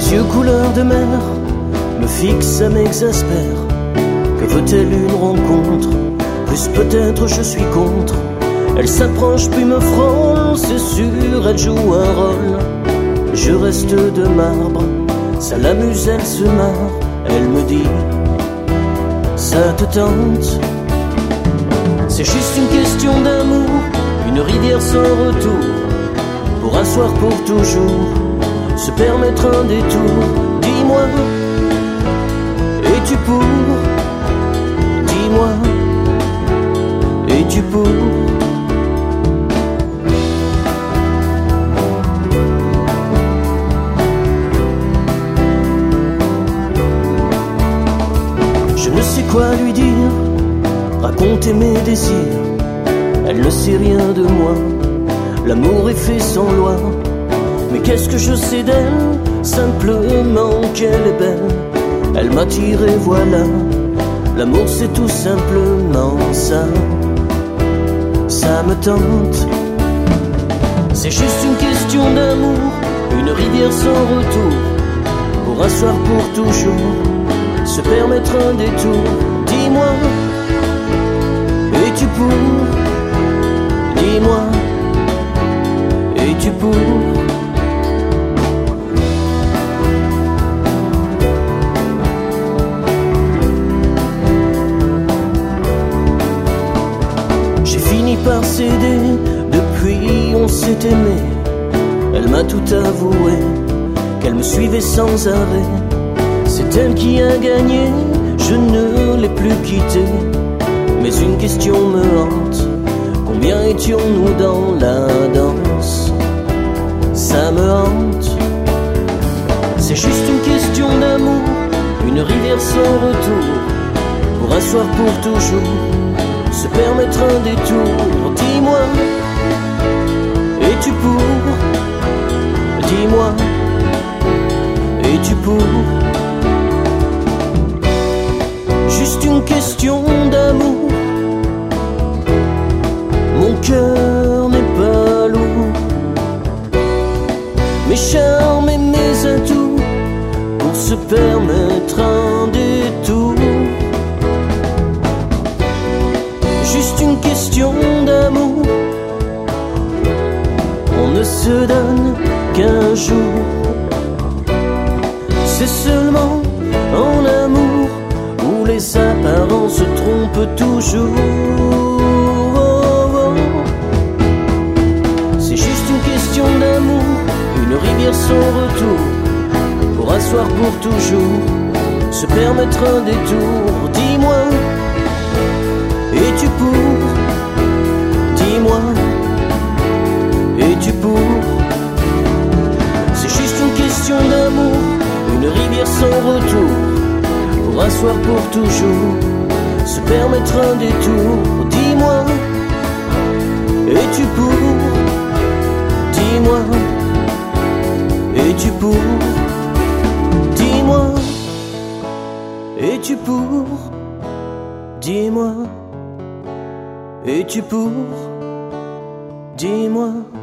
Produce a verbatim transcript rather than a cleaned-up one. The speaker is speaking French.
Ses yeux couleur de mer me fixent, ça m'exaspère. Que veut-elle une rencontre? Plus peut-être je suis contre. Elle s'approche puis me frôle, c'est sûr, elle joue un rôle. Je reste de marbre, ça l'amuse, elle se marre. Elle me dit, ça te tente? C'est juste une question d'amour, une rivière sans retour. Pour un soir pour toujours, se permettre un détour. Dis-moi, es-tu pour? Dis-moi, es-tu pour? Je ne sais quoi lui dire, raconter mes désirs. Elle ne sait rien de moi, l'amour est fait sans loi. Mais qu'est-ce que je sais d'elle? Simplement qu'elle est belle. Elle m'attire et voilà, l'amour c'est tout simplement ça. Ça me tente. C'est juste une question d'amour, une rivière sans retour. Pour un soir pour toujours, se permettre un détour. Dis-moi, es-tu pour? Dis-moi, es-tu pour? J'ai fini par céder, depuis on s'est aimé. Elle m'a tout avoué, qu'elle me suivait sans arrêt. C'est elle qui a gagné, je ne l'ai plus quittée. Mais une question me hante, combien étions-nous dans la danse? Ça me hante. C'est juste une question d'amour, une rivière sans retour. Pour un soir pour toujours, se permettre un détour. Dis-moi, es-tu pour? Dis-moi, es-tu pour? Juste une question d'amour, mon cœur n'est pas lourd. Mes charmes et mes atouts pour se permettre un détour. Juste une question d'amour, on ne se donne qu'un jour. C'est seulement en amour où les apparences se trompent toujours. C'est juste une question d'amour, une rivière sans retour. Pour un soir pour toujours, se permettre un détour. Dis-moi, es-tu pour? Dis-moi, es-tu pour? C'est juste une question d'amour, une rivière sans retour. Pour un soir pour toujours, se permettre un détour. Dis-moi, es-tu pour? Dis-moi, es-tu pour? Dis-moi, es-tu pour? Dis-moi, es-tu pour? Dis-moi.